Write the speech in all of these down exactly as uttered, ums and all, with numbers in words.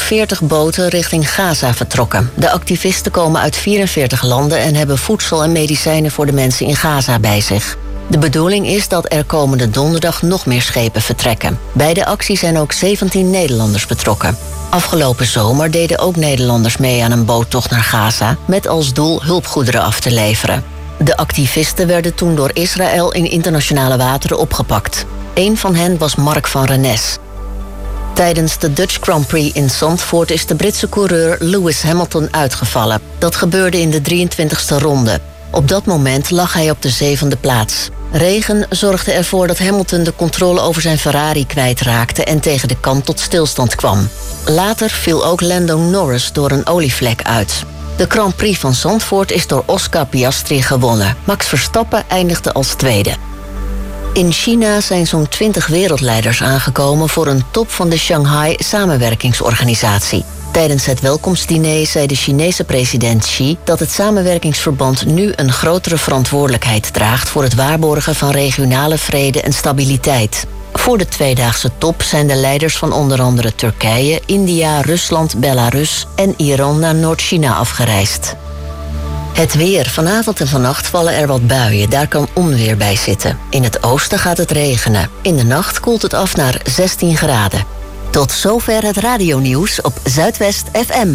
veertig boten richting Gaza vertrokken. De activisten komen uit vierenveertig landen en hebben voedsel en medicijnen voor de mensen in Gaza bij zich. De bedoeling is dat er komende donderdag nog meer schepen vertrekken. Bij de actie zijn ook zeventien Nederlanders betrokken. Afgelopen zomer deden ook Nederlanders mee aan een boottocht naar Gaza, met als doel hulpgoederen af te leveren. De activisten werden toen door Israël in internationale wateren opgepakt. Een van hen was Mark van Rennes. Tijdens de Dutch Grand Prix in Zandvoort is de Britse coureur Lewis Hamilton uitgevallen. Dat gebeurde in de drieëntwintigste ronde. Op dat moment lag hij op de zevende plaats. Regen zorgde ervoor dat Hamilton de controle over zijn Ferrari kwijtraakte en tegen de kant tot stilstand kwam. Later viel ook Lando Norris door een olievlek uit. De Grand Prix van Zandvoort is door Oscar Piastri gewonnen. Max Verstappen eindigde als tweede. In China zijn zo'n twintig wereldleiders aangekomen voor een top van de Shanghai Samenwerkingsorganisatie. Tijdens het welkomstdiner zei de Chinese president Xi dat het samenwerkingsverband nu een grotere verantwoordelijkheid draagt voor het waarborgen van regionale vrede en stabiliteit. Voor de tweedaagse top zijn de leiders van onder andere Turkije, India, Rusland, Belarus en Iran naar Noord-China afgereisd. Het weer. Vanavond en vannacht vallen er wat buien. Daar kan onweer bij zitten. In het oosten gaat het regenen. In de nacht koelt het af naar zestien graden. Tot zover het radionieuws op Zuidwest F M.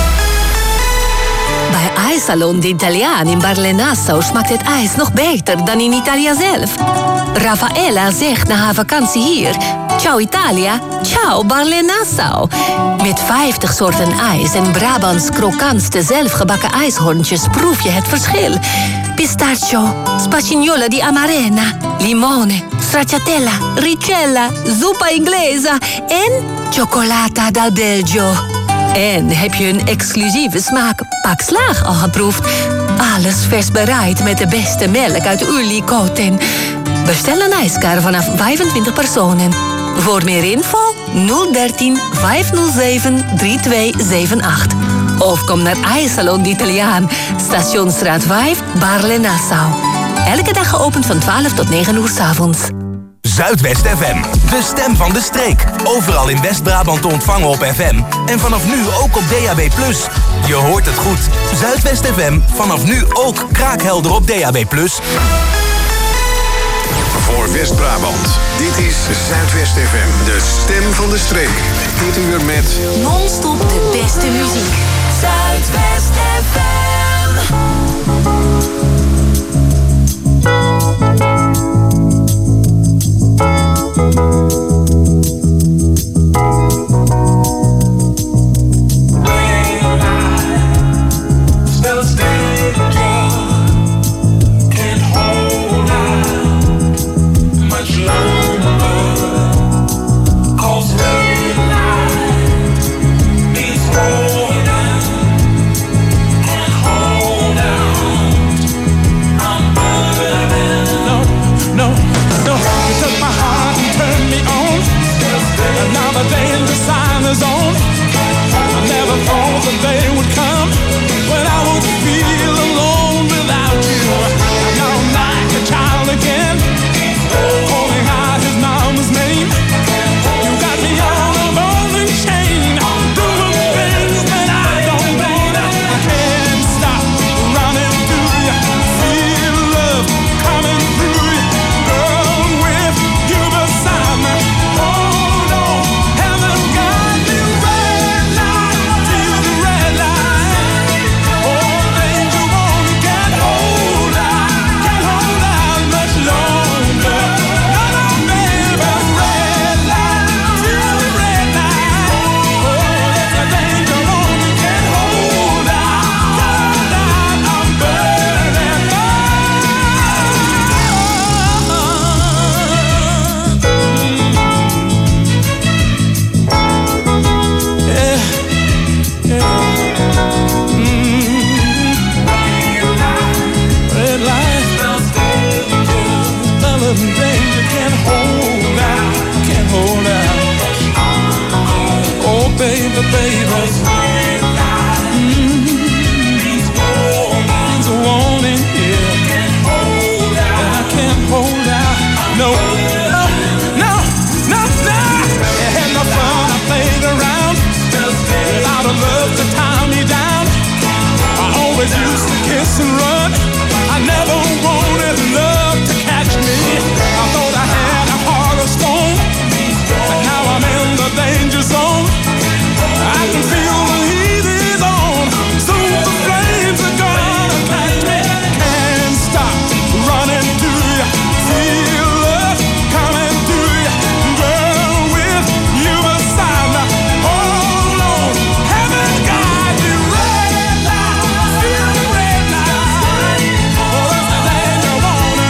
Bij IJssalon d'Italiaan in Barle-Nassau smaakt het ijs nog beter dan in Italië zelf. Raffaella zegt na haar vakantie hier: ciao Italia, ciao Barle-Nassau. Met vijftig soorten ijs en Brabants krokantste zelfgebakken ijshoorntjes proef je het verschil. Pistachio, spagnola di amarena, limone, stracciatella, ricella, zuppa inglesa en cioccolata dal Belgio. En heb je een exclusieve smaak Pak Slaag al geproefd? Alles vers bereid met de beste melk uit Ulikoten. Bestel een ijskar vanaf vijfentwintig personen. Voor meer info nul dertien vijfhonderdzeven drieëntwintig zevenentachtig. Of kom naar IJssalon d'Italiaan, Stationsstraat vijf, Barle-Nassau. Elke dag geopend van twaalf tot negen uur 's avonds. Zuidwest F M, de stem van de streek. Overal in West-Brabant te ontvangen op F M. En vanaf nu ook op D A B plus. Je hoort het goed. Zuidwest F M, vanaf nu ook kraakhelder op D A B plus. Voor West-Brabant, dit is Zuidwest F M, de stem van de streek. Dit uur met non-stop de beste muziek. Zuidwest F M. No, no, no, no. Had no fun, I played around. race and run. I never wanted love to catch me. I thought I had a heart of stone, but now I'm in the danger zone. I can feel the heat is on. Soon the flames are gonna catch me. Can't stop running to you. Feel love coming to you. Girl, with you beside me. Hold on, heaven guide you. Red light, feel the red light. Oh, that's the thing you wanna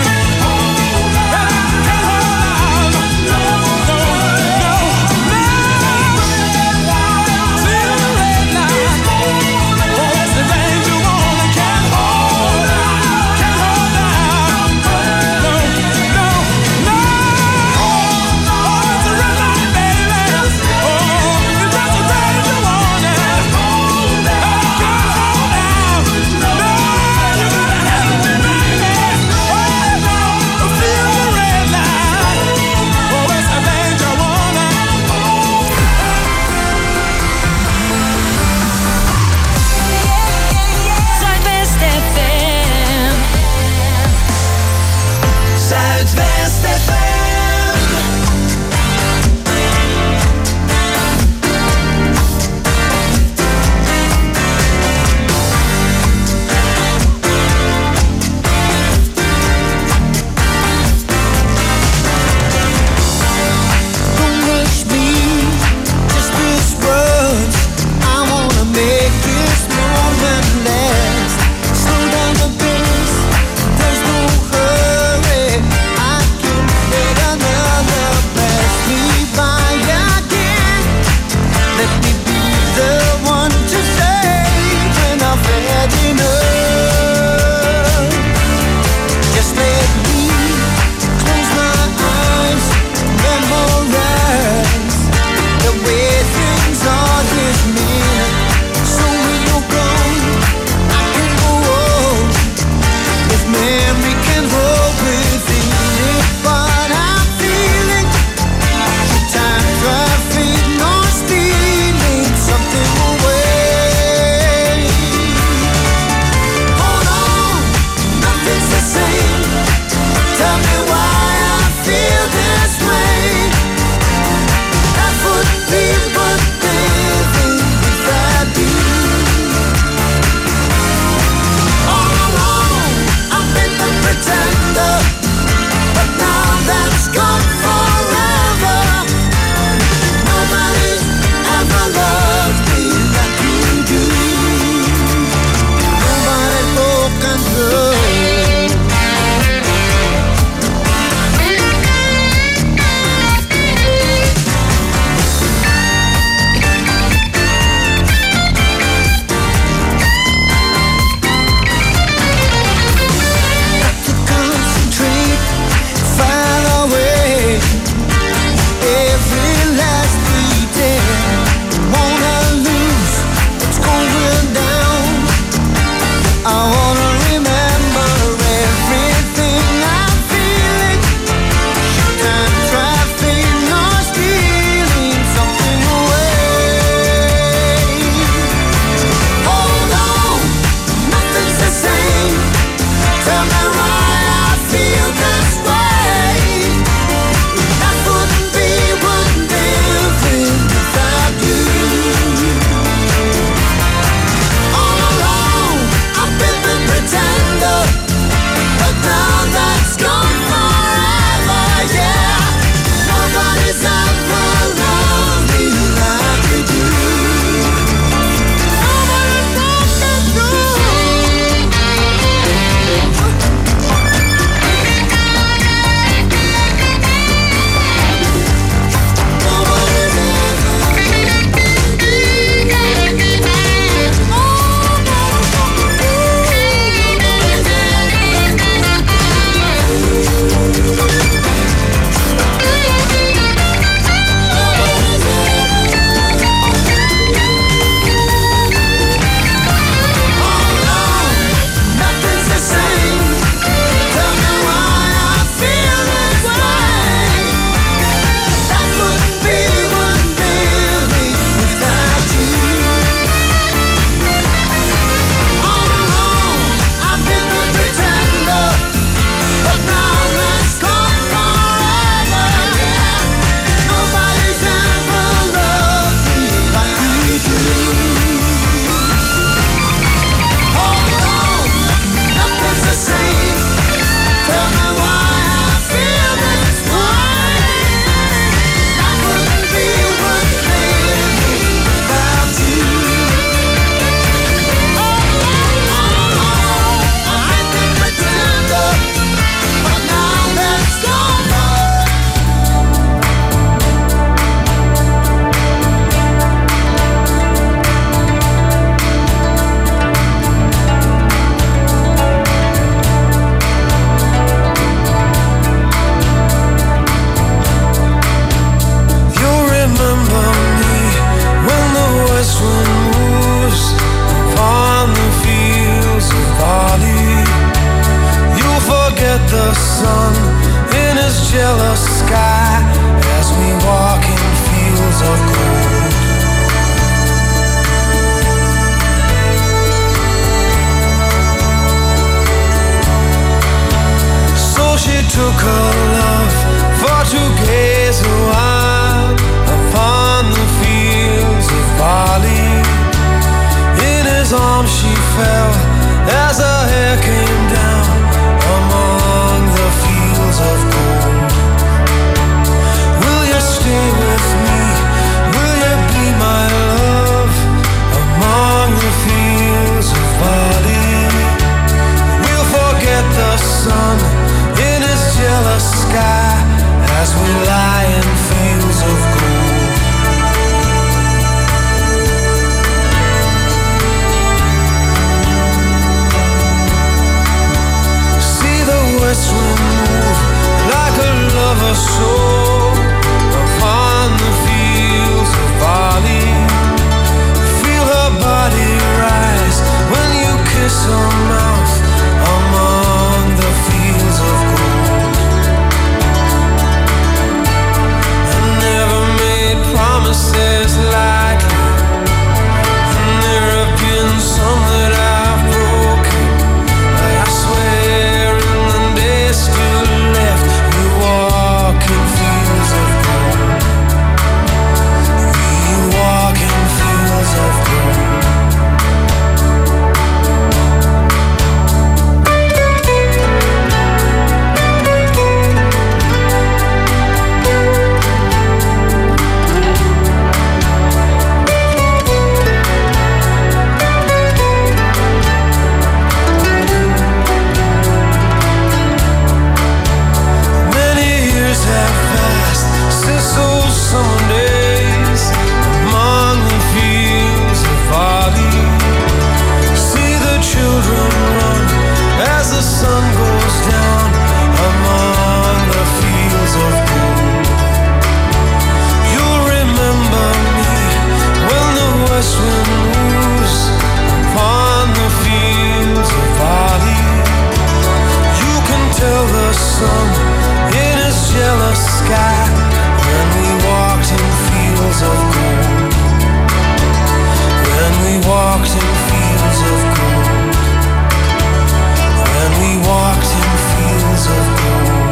walked in fields of gold. When we walked in fields of gold.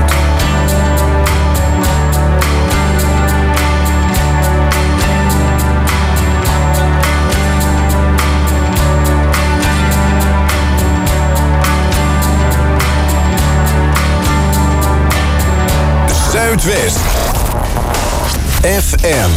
Zuidwest F M.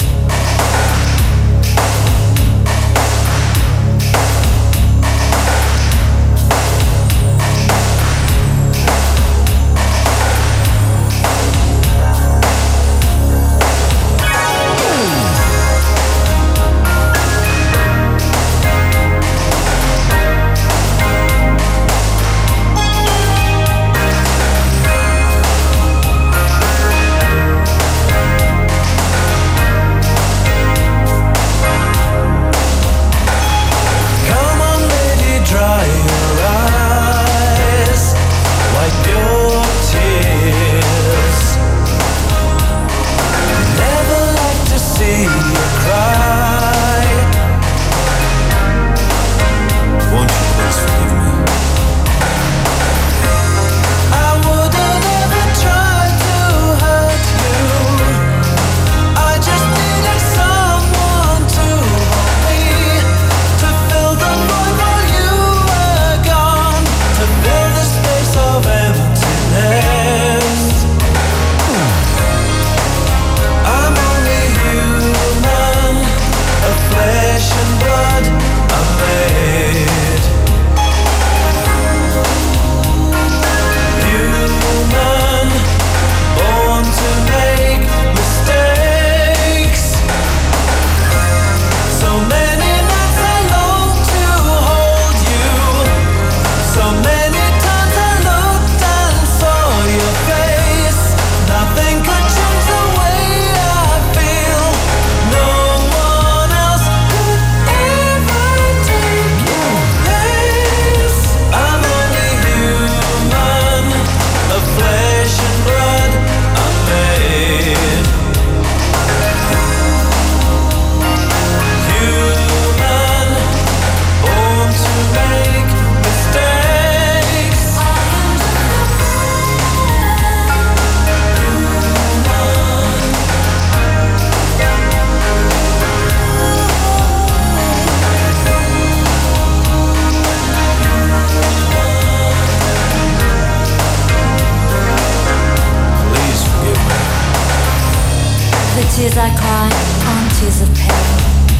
Tears I cry aren't tears of pain.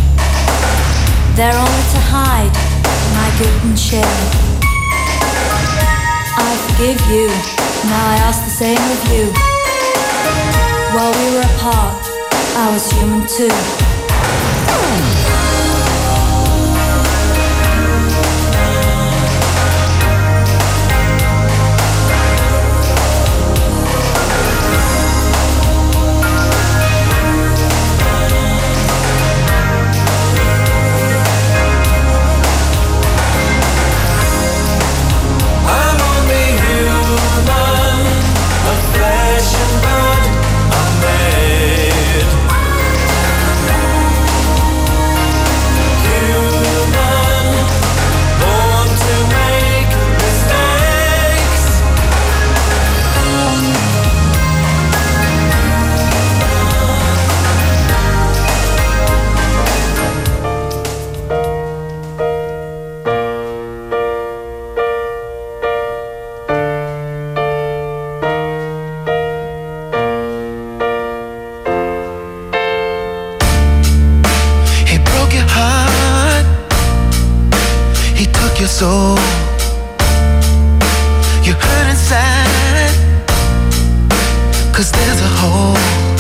They're only to hide my guilt and shame. I forgive you, now I ask the same of you. While we were apart, I was human too. soul. You hurt inside, 'cause there's a hole.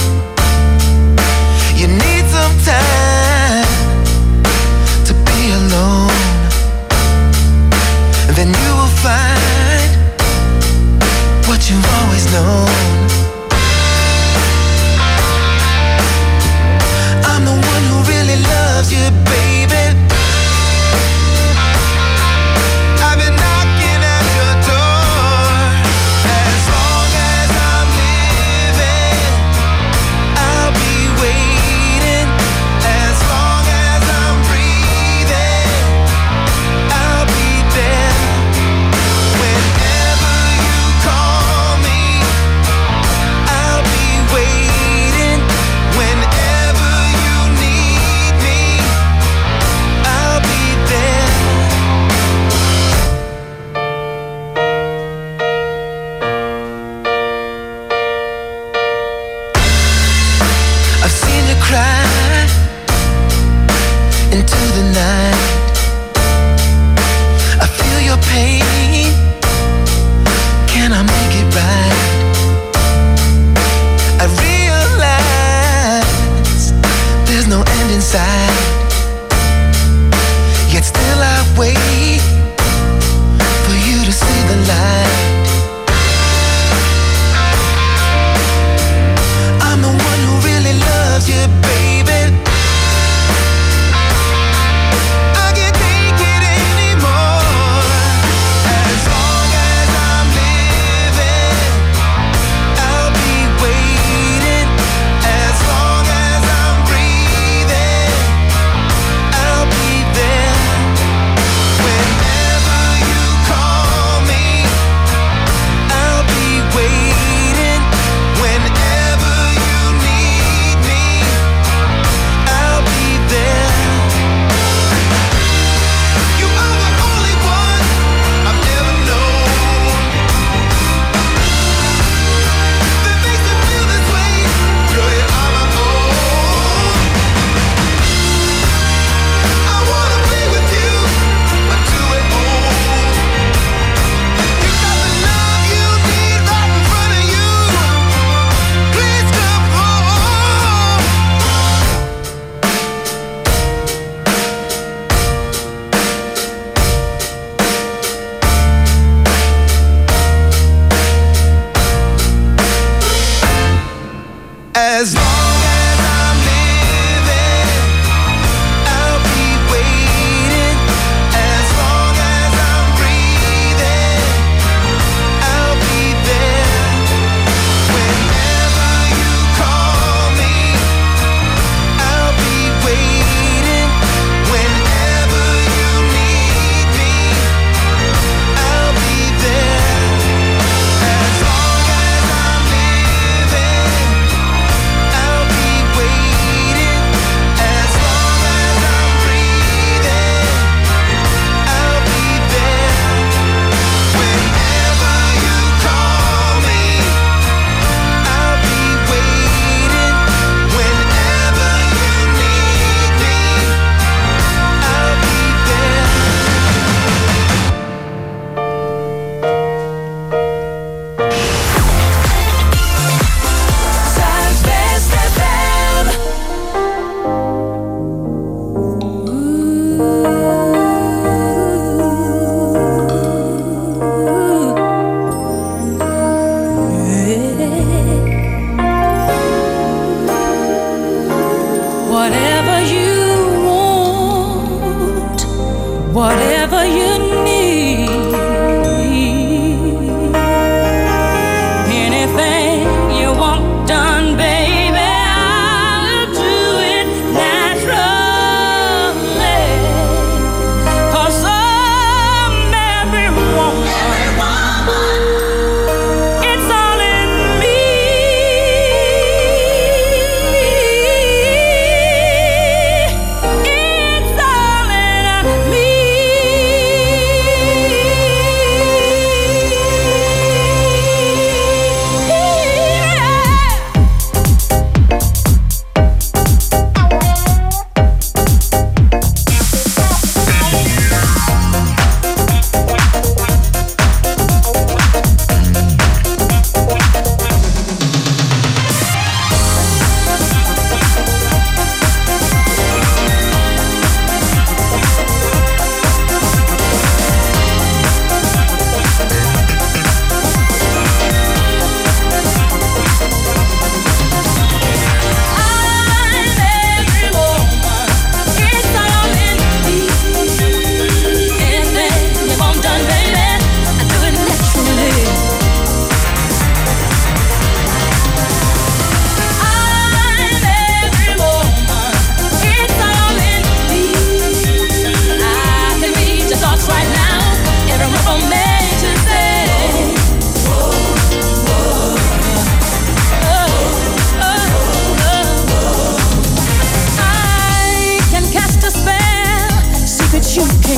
You need some time to be alone, and then you will find what you've always known. I'm the one who really loves you, baby. I've been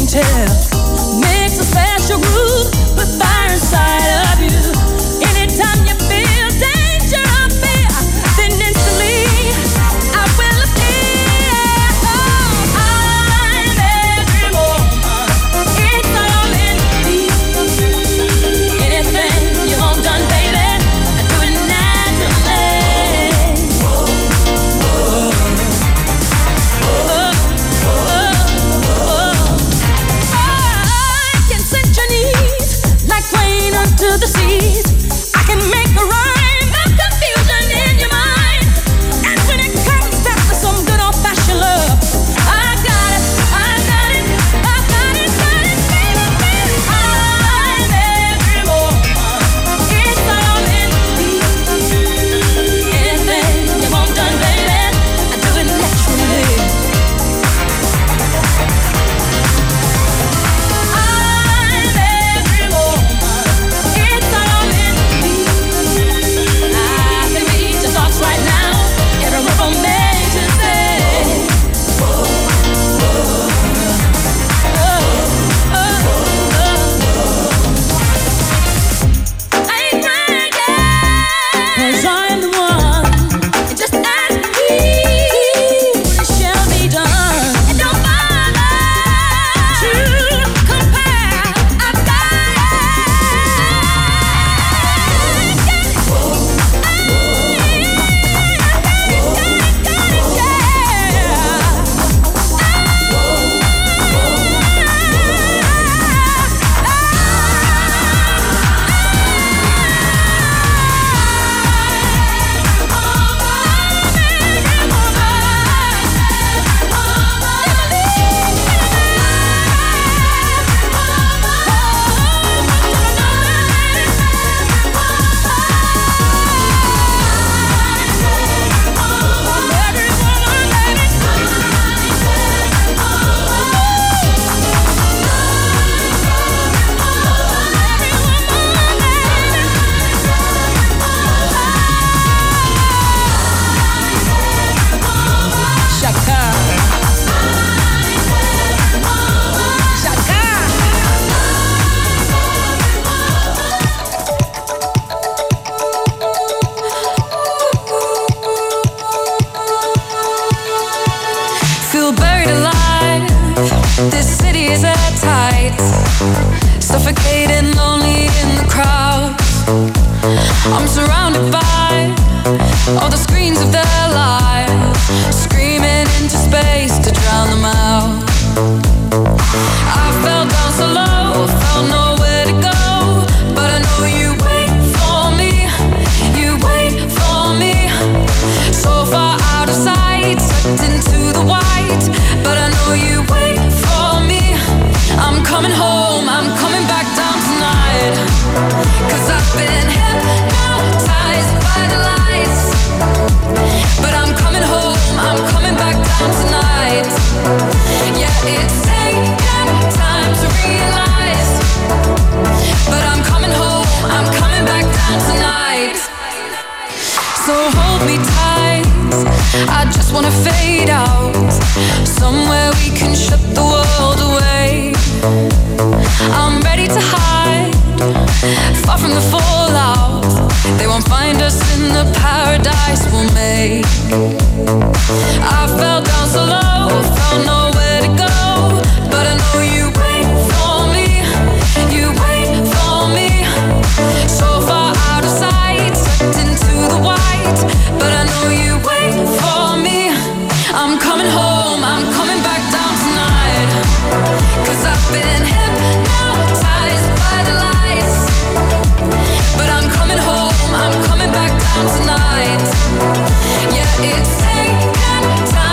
tell. Makes a special groove, put fire inside of you. Anytime you feel danger or fear, then instantly I will appear. Oh, I'm every woman. It's all in me. Anything you want done, baby, I do it naturally. Oh, oh, oh, oh. I can set your needs like rain unto the seas. I can make a rhyme of confusion in your mind. And when it comes down to some good old-fashioned love, I got it, I got it, I got it, got it, baby, baby. I'm every woman. It's all in me. Anything you want done, baby, I do it naturally. I'm every woman. It's all in me. I can read your thoughts right now. Every word from me to say. Oh, oh, oh, oh. I ain't crying yet, 'cause I'm the one. And just ask me, it shall be done. And don't bother to compare. I've got Shaka. Shaka. Feel buried alive. This city is airtight. Suffocating, lonely in the crowd. I'm surrounded by all the screens of their lives, screaming into space to drown them out. I fell down so low, felt nowhere to go, but I know you wait for me, you wait for me. So far out of sight, sucked into the white, but I know you wait for me. I'm coming home, I'm coming back down tonight, 'cause I've been hypnotized by the lights. But I'm coming home, I'm coming back down tonight. Yeah, it's taken time to realize, but I'm coming home, I'm coming back down tonight. So hold me tight, I just wanna fade out, somewhere we can shut the world away. I'm ready to hide, far from the fallout. They won't find us in the paradise we'll make. I fell down so low, found nowhere to go, but I know you wait for me, you wait for me. So far out of sight, sucked into the white, but I know you wait for me. I'm coming home, I'm coming back down tonight, 'cause I've been hypnotized by the lights. But I'm coming home, I'm coming back down tonight. Yeah, it's taken time.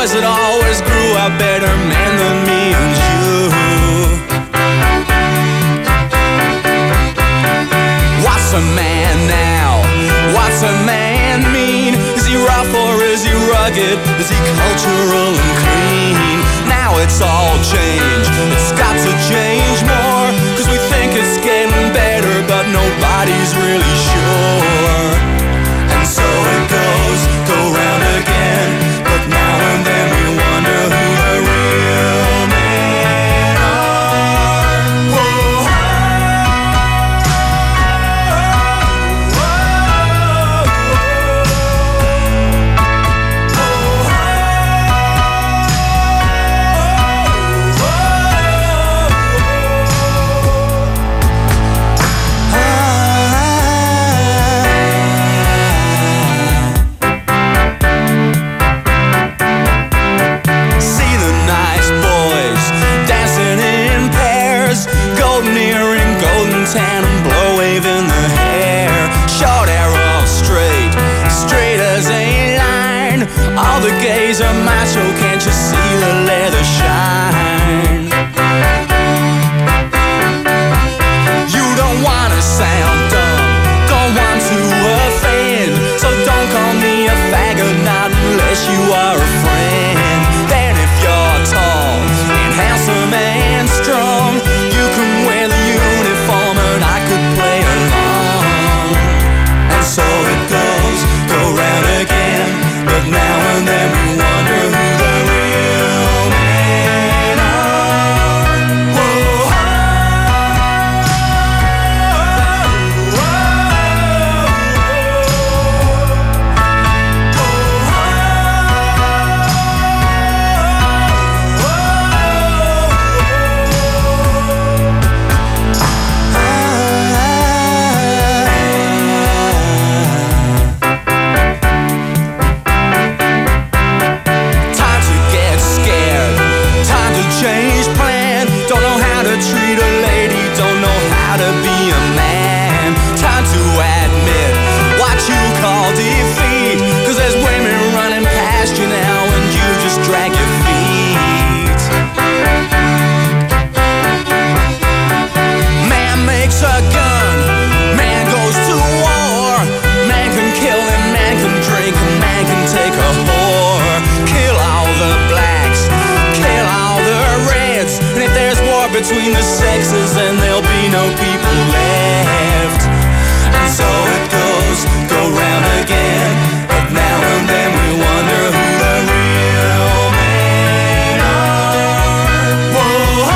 guess it always grew a better man than me and you. What's a man now? What's a man mean? Is he rough or is he rugged? Is he cultural and clean? Now it's all changed. It's got to change more, 'cause we think it's getting better, but nobody's really sure. And so it goes, go round again. But now and then we wonder who the real men are. Whoa. Tan and blow waving the hair, short arrow straight, straight as a line. All the gays are macho, can't you see the leather shine? You don't wanna sound dumb, don't want to offend, so don't call me a faggot, not unless you are a friend. Then if you're tall and handsome and strong, you can wear the uniform and I could play along. And so it goes, go round again. But now and then we wonder who the real men are. Whoa. Change plan, don't know how to treat a lady, don't know how to be a man. Time to admit what you call defeat, 'cause there's women running past you now and you just drag your feet. Man makes a gun, man goes to war, man can kill and man can drink and man can take a whore. Kill all the blacks, kill all the reds, and if there's war between the sexes, then there'll be no people left. And so it goes, go round again. But now and then we wonder who the real men are. Whoa.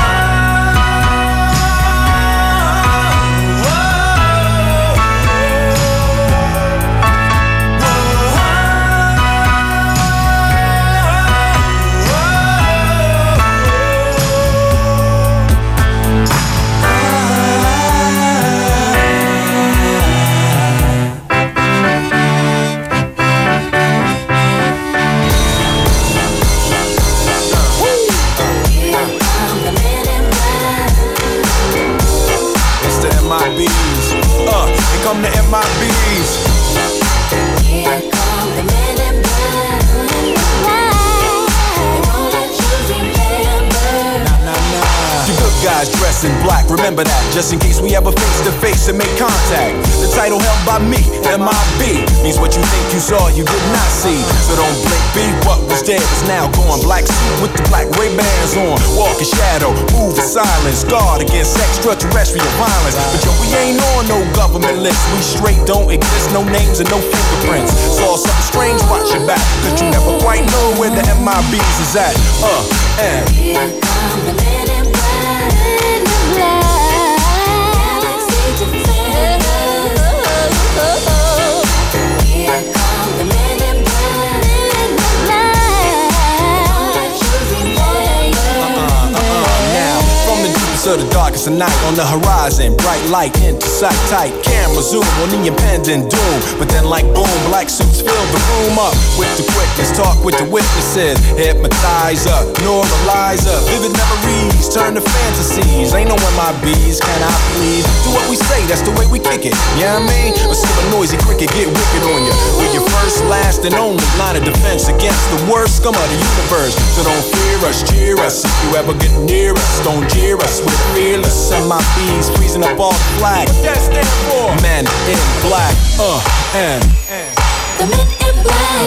Uh, here come the M I Bs. Here come the men in black. They won't let you remember. Nah, nah, nah. You good guys dressed in black, remember that, just in case we ever face to face and make contact. The title held by me, M I B, means what you think you saw, you did not see. So don't blink, be what was dead is now gone. Black suit with the black Ray-Bans on, walk in shadow, move in silence, guard against extraterrestrial violence. But yo, we ain't on no government list, we straight don't exist, no names and no fingerprints. Saw something strange, watch your back, 'cause you never quite know where the M I Bs is at. Uh, and here come the men in black, men in black. Galaxy defenders. Here come the men in black, men in black. Don't you remember? Uh-uh, uh-uh, now, from the deepest of the darkest of night, on the horizon, bright light into sight tight. Camera zoom on the impending doom, but then like boom, black suits fill the room up with the quickness. Talk with the witnesses, hypnotizer, normalizer, vivid memories turn to fantasies. Ain't no M I Bs, can I please? Do what we say, that's the way we kick it. Yeah, you know what I mean? Or see a noisy cricket get wicked on you. With your first, last, first and only line of defense against the worst scum of the universe. So don't fear us, cheer us. If you ever get near us, don't jeer us. We're fearless. M I B's freezing up all the flag. What that stand for? Men in black. Uh, and. The men in black.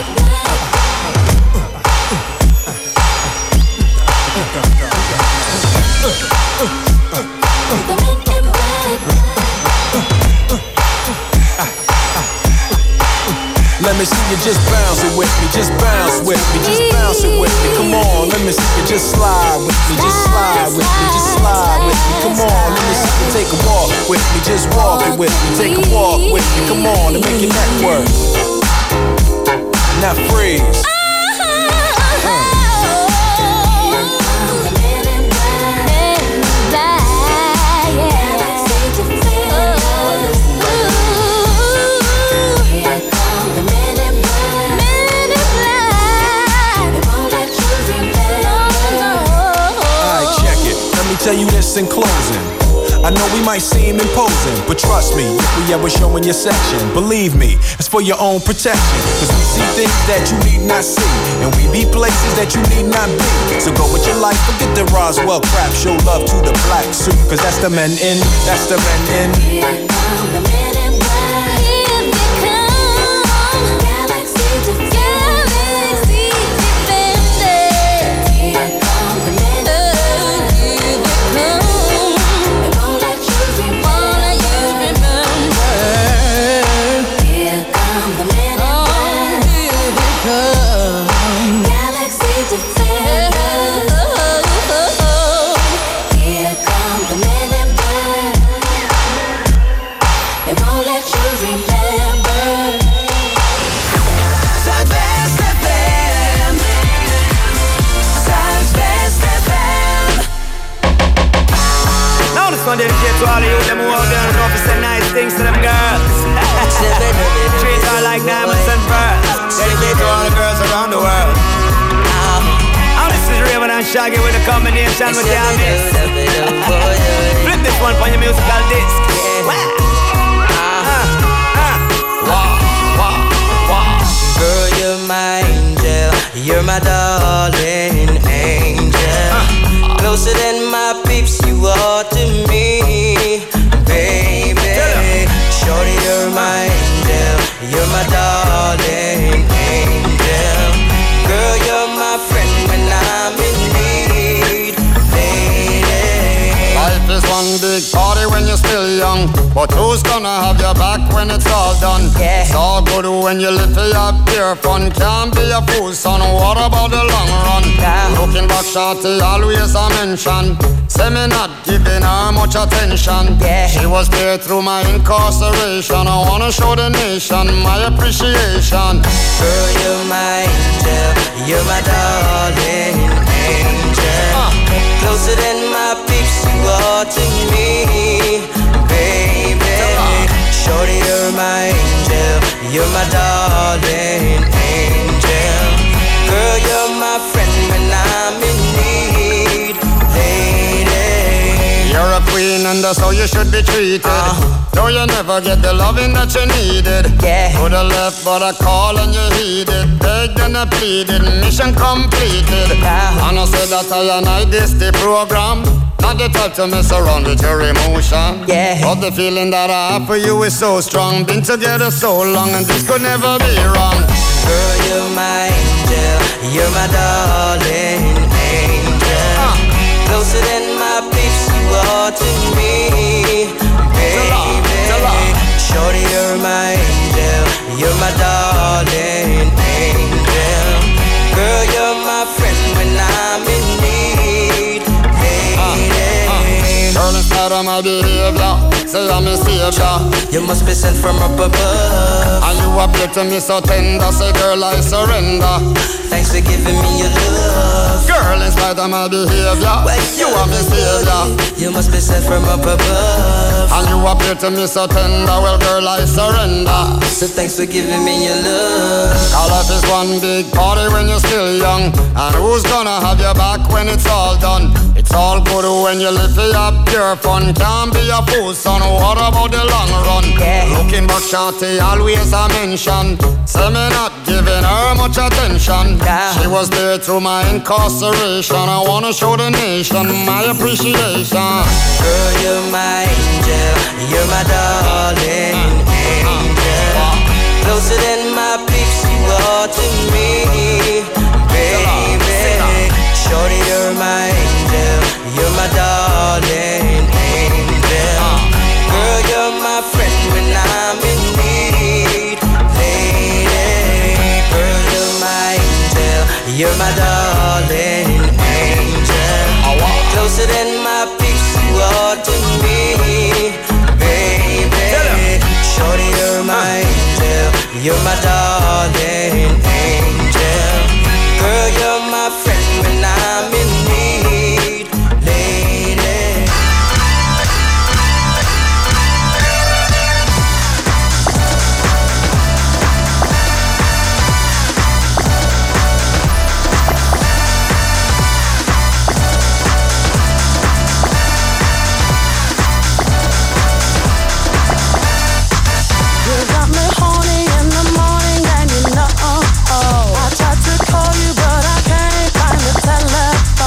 The men in black. Let me see you just bounce it with me, just bounce with me, just bounce it with me. Come on, let me see you just slide with me, just slide with me, just slide with me. Come on, let me see you take a walk with me, just walk it with me, take a walk with me. Come on, and make your neck work. Now freeze. Tell you this in closing. I know we might seem imposing, but trust me, if we ever show in your section, believe me, it's for your own protection. Cause we see things that you need not see, and we be places that you need not be. So go with your life, forget the Roswell crap, show love to the black suit. Cause that's the men in, that's the men in. Here come the men in black. Here they come. Galaxy defenders. Galaxy defenders. Here come the men in black. Dedicate to all of you, them who out there and know to say nice things to them girls. Treat her like diamonds and pearls. Dedicate to all the girls around the world. Oh, this is Raven and Shaggy with a combination with your miss. Flip this one for your musical disc. Girl, you're my angel, you're my darling angel. Closer than my peeps, you are to me, baby. Shorty, you're my angel, you're my darling angel. Girl, you're my friend when I'm in need, lady. Life is one big party when you're still young, but who's gonna have your back when it's all done? Yeah. It's all good when you live for your pure fun. Can't be a fool, son, what about the long run? Yeah. Looking back, shorty, always a mention. Say me not giving her much attention. Yeah. She was there through my incarceration. I wanna show the nation my appreciation. Girl, you're my angel, you're my darling angel. uh. Closer than my peeps, you are to me, baby. Shorty, you're my angel, you're my darling angel. Girl, you're my friend when I'm in need, lady. You're a queen and that's how you should be treated. uh. Though you never get the loving that you needed. Yeah. Could have left but I called and you heeded. Begged and I pleaded, mission completed. Yeah. And I said that I and I this the program. Not the type to mess around with your emotion. Yeah. But the feeling that I have for you is so strong. Been together so long and this could never be wrong. Girl, you're my angel, you're my darling angel. uh. Closer than my peeps, you are to me, baby. Shorty, you're my angel, you're my darling angel. Girl, you're my friend when I'm in need, lady. Girl, instead of my behavior, say I'm a savior. You must be sent from up above. And you appear to me so tender. Say girl, I surrender. Thanks for giving me your love. Girl, in spite of my behavior, you are my savior. You must be sent from up above. And you appear to me so tender. Well girl, I surrender. So thanks for giving me your love. Call life is one big party when you're still young. And who's gonna have your back when it's all done? It's It's all good when you live it up, pure fun. Can't be a fool, son. What about the long run? Yeah. Looking back, shawty, always a mention. Say me not giving her much attention. Yeah. She was there through my incarceration. I wanna show the nation my appreciation. Girl, you're my angel. You're my darling angel. Closer than my peeps, you are to me, baby. Shorty, you're my angel. You're my darling angel. Girl, you're my friend when I'm in need, lady. Girl, you're my angel. You're my darling angel. Closer than my peeps, you are to me, baby. Shorty, you're my angel. You're my darling angel. Girl, you're my friend when I'm in need, lady. You got me horny in the morning and you know I tried to call you but I can't find the telephone.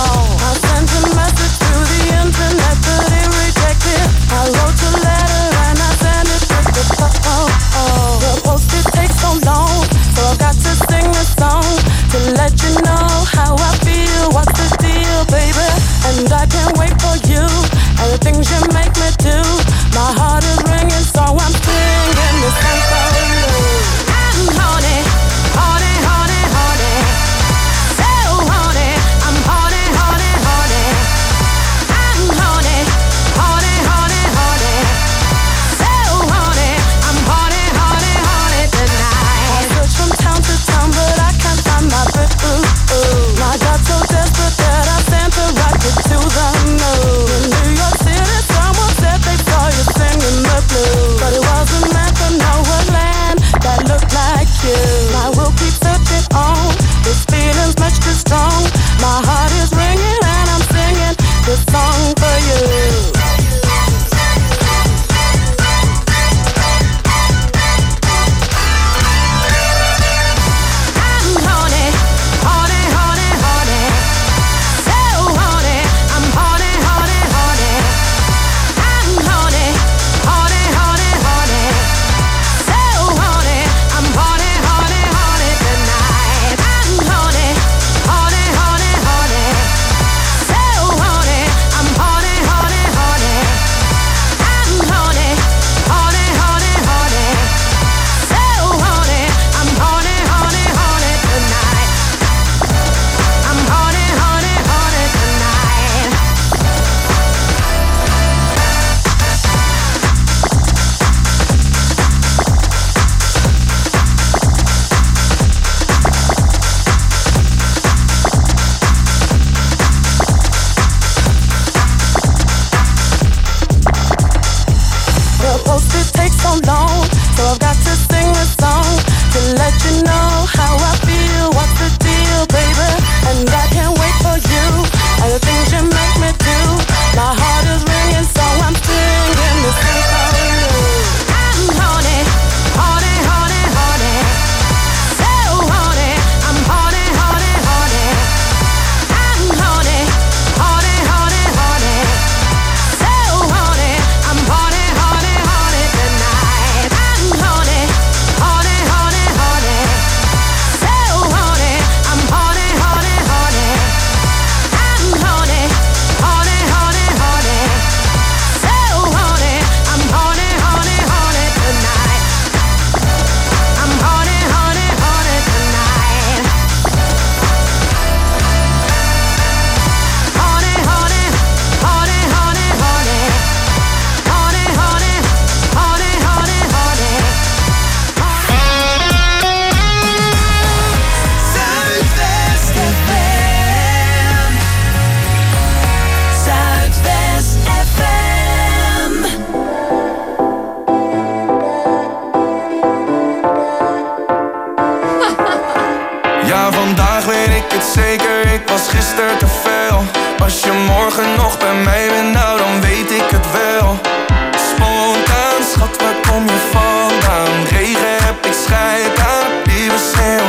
Na vandaag weet ik het zeker, ik was gisteren te veel. Als je morgen nog bij mij bent, nou dan weet ik het wel. Spontaan, schat, waar kom je vandaan? Regen heb ik scheid aan, lieve sneeuw.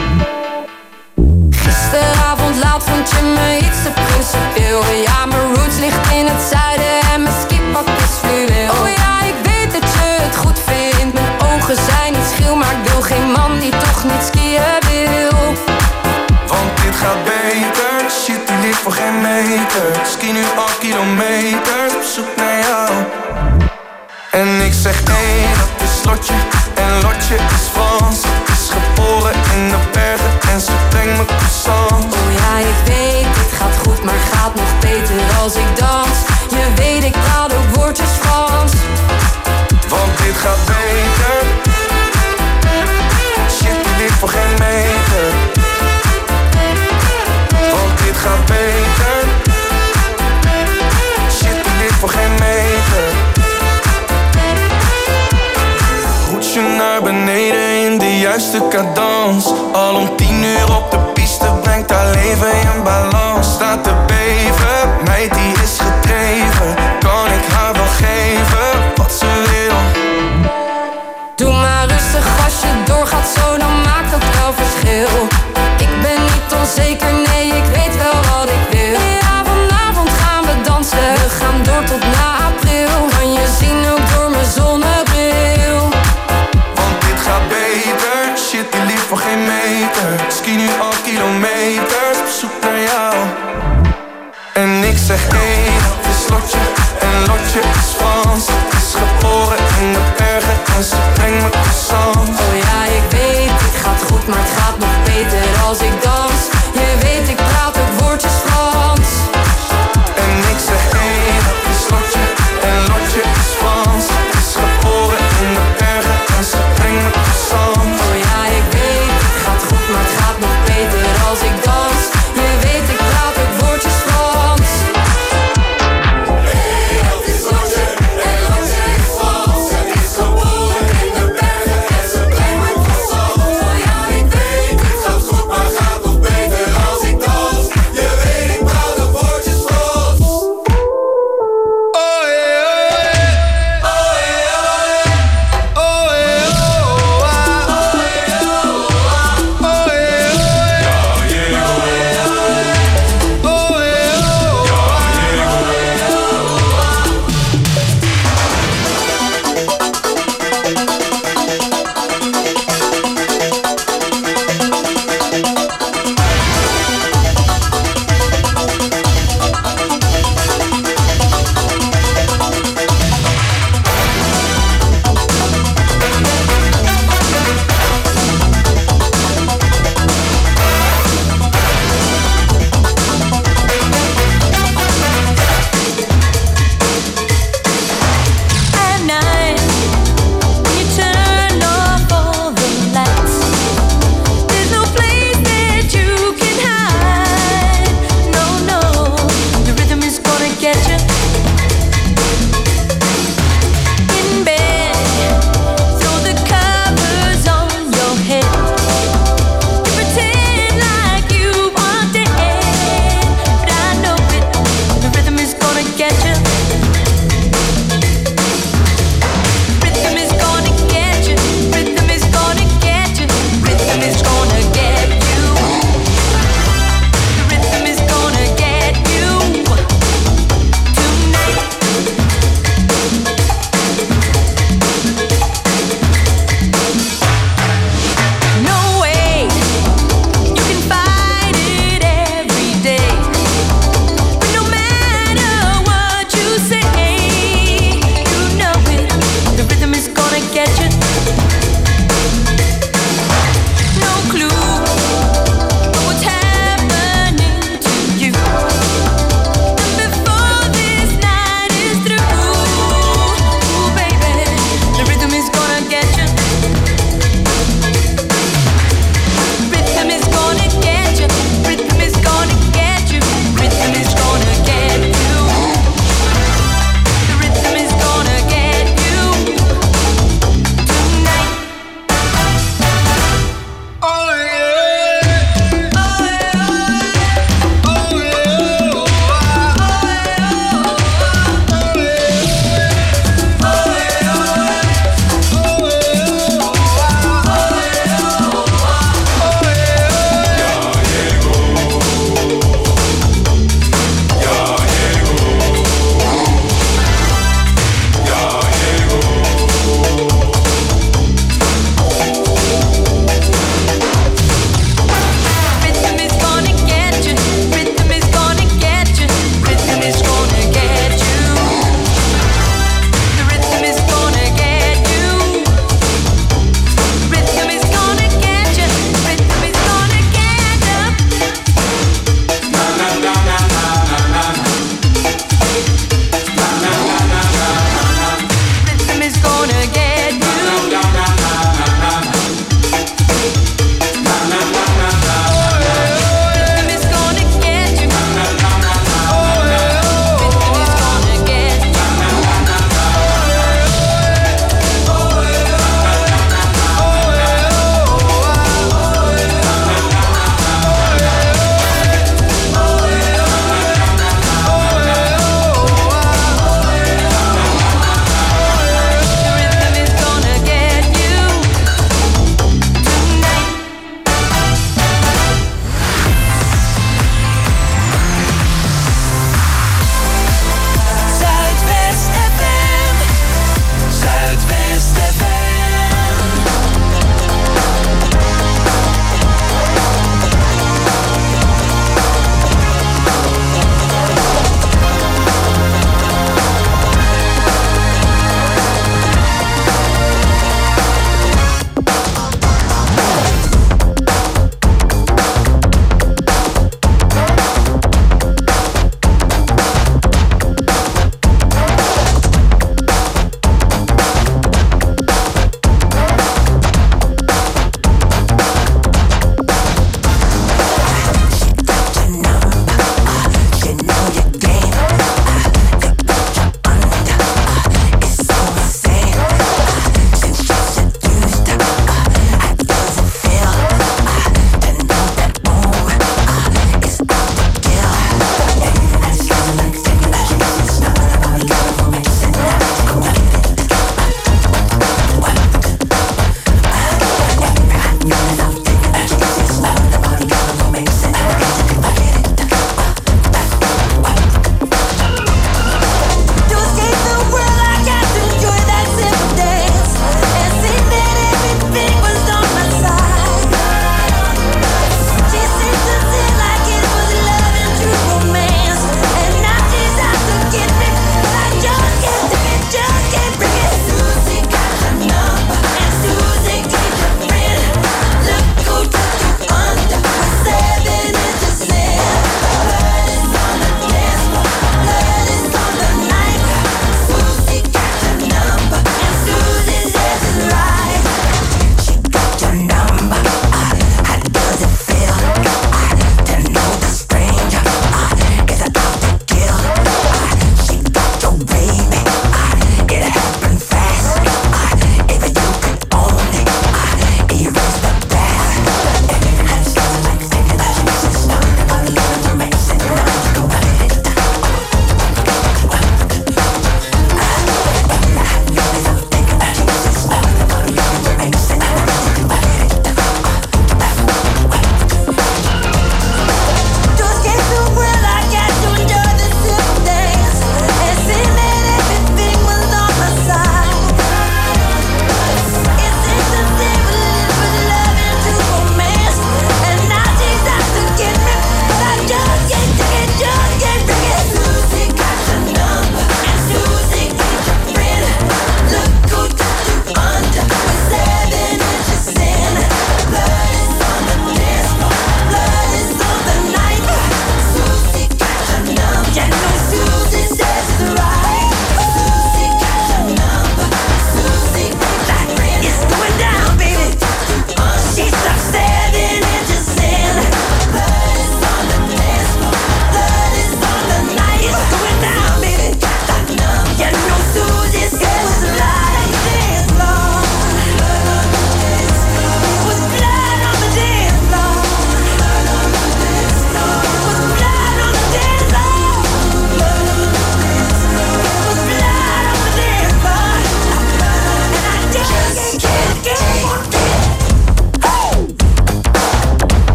Gisteravond laat vond je me iets te principieel. Ja, mijn roots ligt in het zuiden en mijn skipak is fluweel. Oh ja, ik weet dat je het goed vindt. Mijn ogen zijn niet schil, maar ik wil geen man die toch niet skiën wil. Want dit gaat beter, shit die ligt voor geen meter. Ski nu al kilometers, op zoek naar jou. En ik zeg nee, dat is Lotje, en Lotje is Frans. Ze is geboren in de bergen en ze brengt me croissant. Oh ja, ik weet, dit gaat goed, maar gaat nog beter als ik dans. Je weet, ik praat ook woordjes Frans. Want dit gaat beter, shit die ligt voor geen meter. Want dit gaat beter, shit die ligt voor geen meter. Roetje naar beneden in de juiste cadans. Al om tien uur op de piste brengt haar leven in balans. Staat te beven, meid die is gedreven. Kan ik haar wel geven wat ze wil? Doe maar rustig als je doorgaat zo, dan maakt dat wel verschil. Ik ben niet onzeker, nee, ik weet wel wat ik wil. Ja, vanavond gaan we dansen, we gaan door tot na april. Kan je zien ook door mijn zonnebril. Want dit gaat beter, shit die ligt voor geen meter. Ski nu al kilometers, op zoek naar jou. En ik zeg hey, dat is Lotje, en Lotje is Frans. Ze is geboren in de bergen en ze brengt me croissant. Oh ja, ik weet, het gaat goed, maar het gaat nog beter als ik dans. Je weet, ik praat ook woordjes Frans. En ik zeg hey, dat is Lotje, en Lotje is Frans. Ze is geboren in de bergen en ze brengt me croissant. Oh ja, ik weet, het gaat goed, maar het gaat nog beter als ik dans. Je weet, ik praat ook woordjes Frans. Hey, dat is Lotje, en Lotje is Frans. Ze is geboren in de bergen en ze brengt me croissant.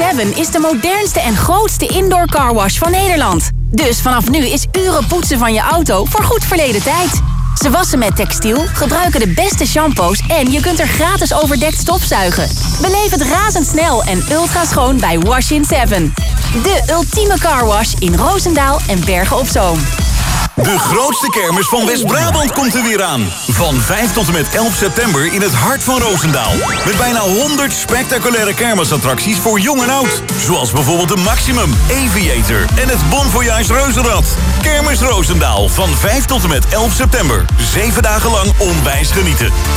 zeven is de modernste en grootste indoor carwash van Nederland. Dus vanaf nu is uren poetsen van je auto voor goed verleden tijd. Ze wassen met textiel, gebruiken de beste shampoos en je kunt er gratis overdekt stofzuigen. Beleef het razendsnel en ultra schoon bij Wash in zeven. De ultieme carwash in Roosendaal en Bergen op Zoom. De grootste kermis van West-Brabant komt er weer aan. Van vijf tot en met elf september in het hart van Roosendaal. Met bijna honderd spectaculaire kermisattracties voor jong en oud. Zoals bijvoorbeeld de Maximum, Aviator en het Bon Voyage Reuzenrad. Kermis Roosendaal van vijf tot en met elf september. Zeven dagen lang onwijs genieten.